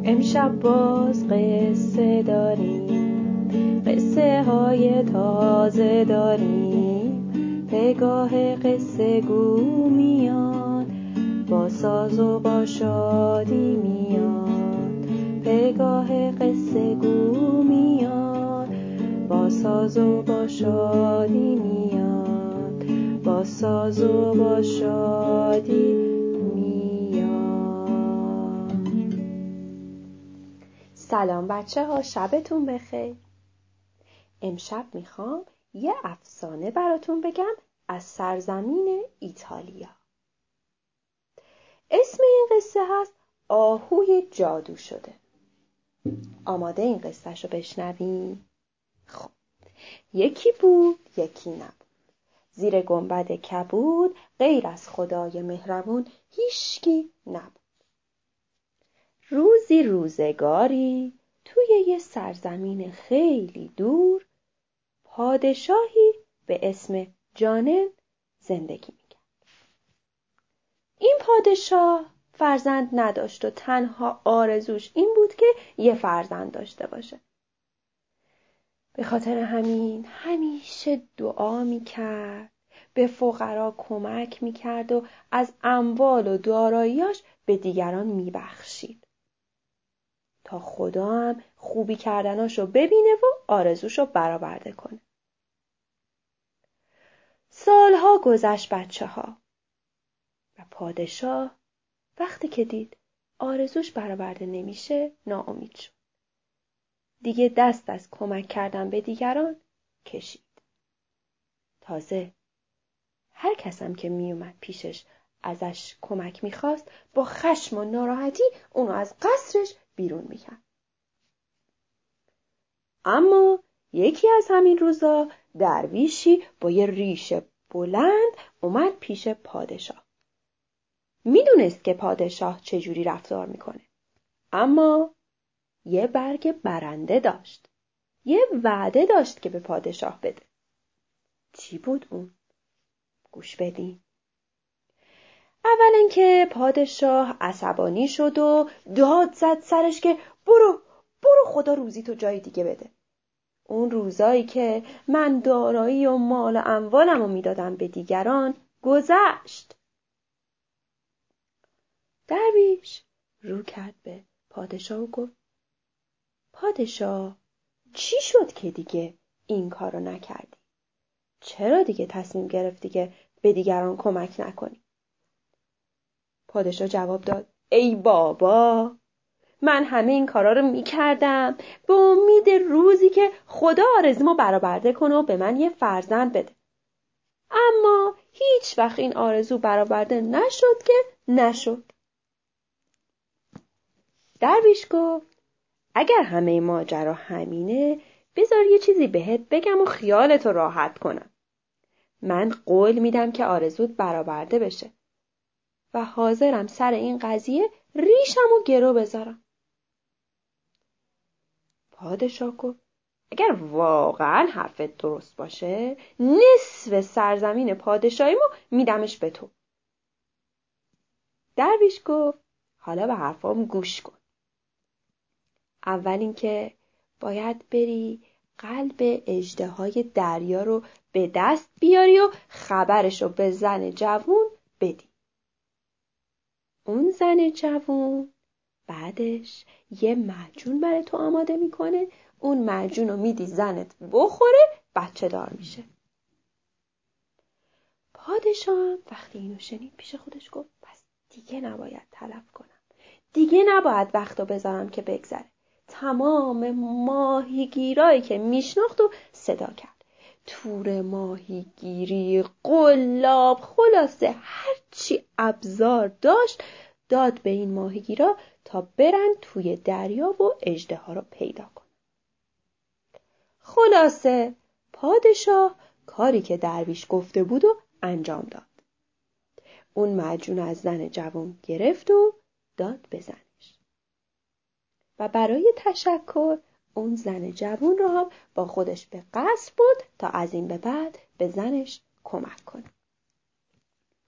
امشب باز قصه داریم، قصه های تازه داریم. پگاه قصه گو میاد، با ساز و با شادی میاد. پگاه قصه گو میاد، با ساز و با شادی میاد. با ساز و با شادی میاد. سلام بچه ها، شبتون بخیر. امشب میخوام یه افسانه براتون بگم از سرزمین ایتالیا. اسم این قصه هست آهوی جادو شده. آماده این قصه شو بشنویم؟ خب، یکی بود یکی نبود. زیر گنبد کبود غیر از خدای مهربون هیچکی نبود. روزی روزگاری توی یه سرزمین خیلی دور پادشاهی به اسم جانن زندگی میکرد. این پادشاه فرزند نداشت و تنها آرزوش این بود که یه فرزند داشته باشه. به خاطر همین همیشه دعا میکرد، به فقرا کمک میکرد و از اموال و داراییاش به دیگران میبخشید تا خدا هم خوبی کردناشو ببینه و آرزوشو برآورده کنه. سالها گذشت بچه ها و پادشاه وقتی که دید آرزوش برآورده نمیشه ناامید شد. دیگه دست از کمک کردن به دیگران کشید. تازه هر کسم که میومد پیشش ازش کمک میخواست با خشم و ناراحتی اونو از قصرش بیرون میکرد. اما یکی از همین روزا درویشی با یه ریش بلند اومد پیش پادشاه. میدونست که پادشاه چجوری رفتار میکنه، اما یه برگ برنده داشت. یه وعده داشت که به پادشاه بده. چی بود اون؟ گوش بدین. اولا که پادشاه عصبانی شد و داد زد سرش که برو خدا روزی تو جای دیگه بده. اون روزایی که من دارایی و مال و اموالم رو میدادم به دیگران گذشت. درویش رو کرد به پادشاه و گفت پادشاه، چی شد که دیگه این کارو نکردی؟ چرا دیگه تصمیم گرفتی که به دیگران کمک نکنی؟ پادشاه جواب داد ای بابا، من همه این کارا رو میکردم به امید روزی که خدا آرزومو برآورده کنه و به من یه فرزند بده. اما هیچ وقت این آرزو برآورده نشد که نشد. درویش گفت اگر همه ماجرا همینه بذار یه چیزی بهت بگم و خیالتو راحت کنم. من قول میدم که آرزوت برآورده بشه و حاضرم سر این قضیه ریشمو گرو بذارم. پادشاه گفت اگر واقعا حرفت درست باشه نصف سرزمین پادشاهیمو میدمش به تو. درویش گفت حالا به حرفام گوش کن. اول اینکه باید بری قلب اژدهای دریا رو به دست بیاری و خبرشو به زن جوون بدی. اون زن جوون بعدش یه معجون برای تو آماده میکنه. اون معجون رو میدی زنت بخوره، بچه دار میشه. پادشاه وقتی اینو شنید پیش خودش گفت پس دیگه نباید طلب کنم. دیگه نباید وقتو بذارم که بگذره. تمام ماهیگیرایی که میشناخت و صدا کرد. تور ماهیگیری، قلاب، خلاصه هرچی ابزار داشت داد به این ماهیگیرا تا برن توی دریا و اژدها رو پیدا کنن. خلاصه پادشاه کاری که درویش گفته بود و انجام داد. اون معجون از زن جوان گرفت و داد به زنش و برای تشکر اون زن جوان رو هم با خودش به قصر برد تا از این به بعد به زنش کمک کنه.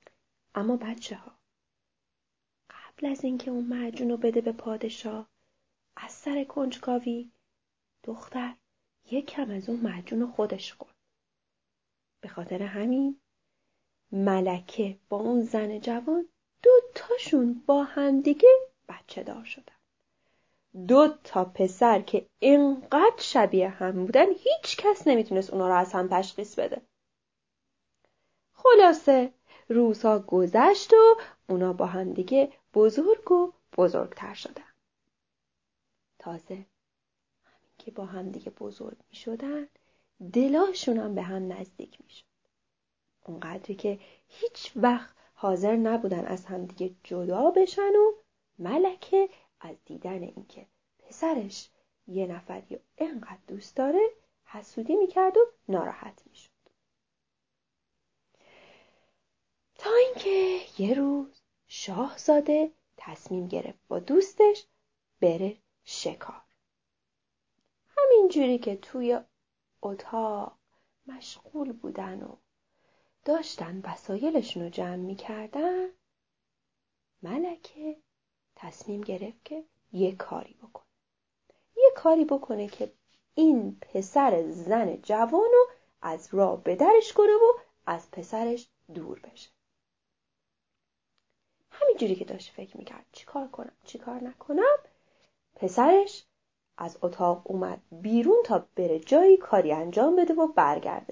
اما بچه ها، قبل از اینکه اون معجون رو بده به پادشاه از سر کنجکاوی دختر یک کم از اون معجون خودش خورد. به خاطر همین ملکه با اون زن جوان 2 تاشون با همدیگه بچه دار شدن. 2 تا پسر که اینقدر شبیه هم بودن هیچ کس نمیتونست اونا رو از هم تشخیص بده. خلاصه روزها گذشت و اونا با هم دیگه بزرگ و بزرگتر شدن. تازه همین که با هم دیگه بزرگ می شدن دلاشون هم به هم نزدیک می شد. اونقدری که هیچ وقت حاضر نبودن از هم دیگه جدا بشن و ملکه از دیدن این که پسرش یه نفری اینقدر دوست داره حسودی می کرد و ناراحت می شد. تا اینکه یه روز شاهزاده تصمیم گرفت با دوستش بره شکار. همینجوری که توی اتاق مشغول بودن و داشتن وسایلشون رو جمع می‌کردن، ملکه تصمیم گرفت که یه کاری بکنه که این پسر زن جوان رو از راه به درش کنه و از پسرش دور بشه. همینجوری که داشت فکر میکرد چیکار کنم چیکار نکنم، پسرش از اتاق اومد بیرون تا بره جایی کاری انجام بده و برگرده.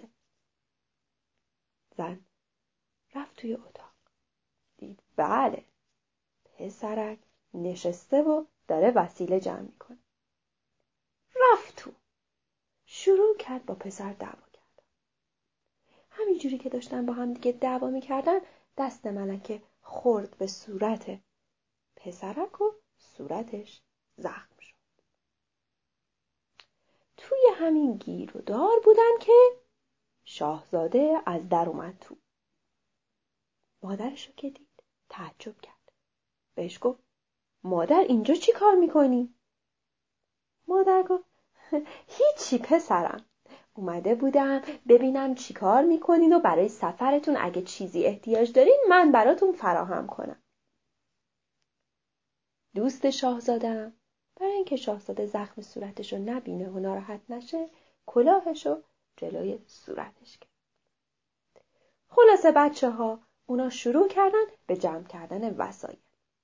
زن رفت توی اتاق، دید بله پسرک نشسته و داره وسیله جمع میکنه. رفت تو، شروع کرد با پسر دعوا کردن. همینجوری که داشتن با هم دیگه دعوا میکردن دست ملکه خورد به صورت پسرک و صورتش زخم شد. توی همین گیر و دار بودن که شاهزاده از در اومد تو. مادرشو که دید تعجب کرد. بهش گفت مادر اینجا چی کار میکنی؟ مادر گفت هیچی پسرم، اومده بودم ببینم چی کار میکنین و برای سفرتون اگه چیزی احتیاج دارین من براتون فراهم کنم. دوست شاهزاده‌ام برای اینکه شاهزاده زخم صورتشو نبینه و ناراحت نشه کلاهشو جلوی صورتش کرد. خلاصه بچه‌ها اونا شروع کردن به جمع کردن وسایل.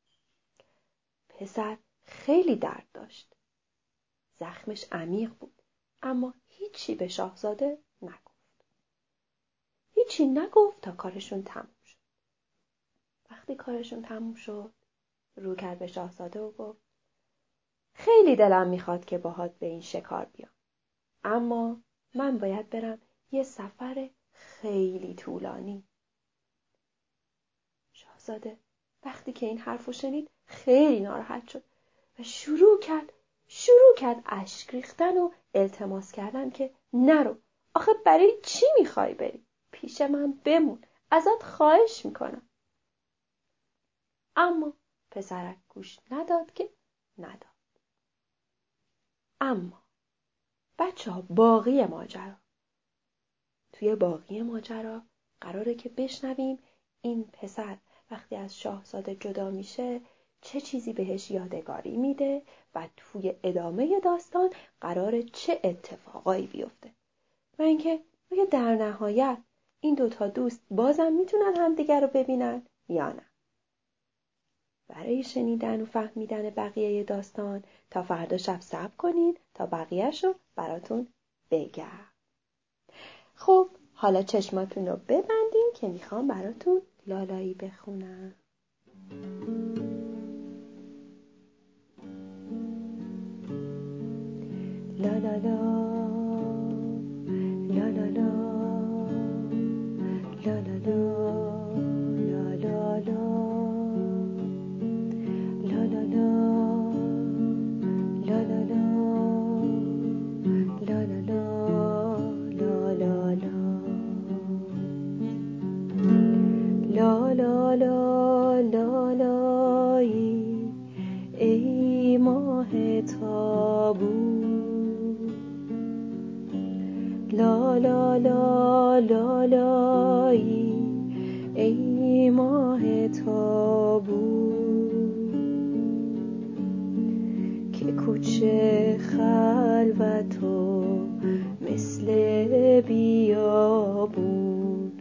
پسر خیلی درد داشت. زخمش عمیق بود اما هیچی به شاهزاده نگفت. هیچی نگفت تا کارشون تموم شد. وقتی کارشون تموم شد رو کرد به شاهزاده و گفت خیلی دلم میخواد که باهات به این شکار بیام، اما من باید برم یه سفر خیلی طولانی. شاهزاده وقتی که این حرفو شنید خیلی ناراحت شد و شروع کرد اشک ریختن و التماس کردن که نرو، آخه برای چی میخوای بری؟ پیش من بمون، ازت خواهش میکنم. اما پسرک گوش نداد که نداد. اما بچه‌ها توی باقی ماجرا قراره که بشنویم این پسر وقتی از شاهزاده جدا میشه چه چیزی بهش یادگاری میده و توی ادامه داستان قراره چه اتفاقایی بیفته و اینکه آیا در نهایت این 2 تا دوست بازم میتونن همدیگر رو ببینن یا نه. برای شنیدن و فهمیدن بقیه داستان تا فردا شب صبر کنید تا بقیه‌شو براتون بگم. خب حالا چشماتون رو ببندین که میخوام براتون لالایی بخونم. لا لا لا لا لا لا لا لا لا لا لا لا لا لا لا لایی ای ماه تابون خلوت و مثل بیابون.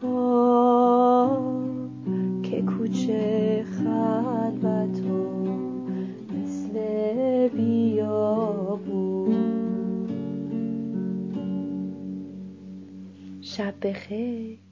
که کوچه خلوت و مثل بیابون. شب بخیر.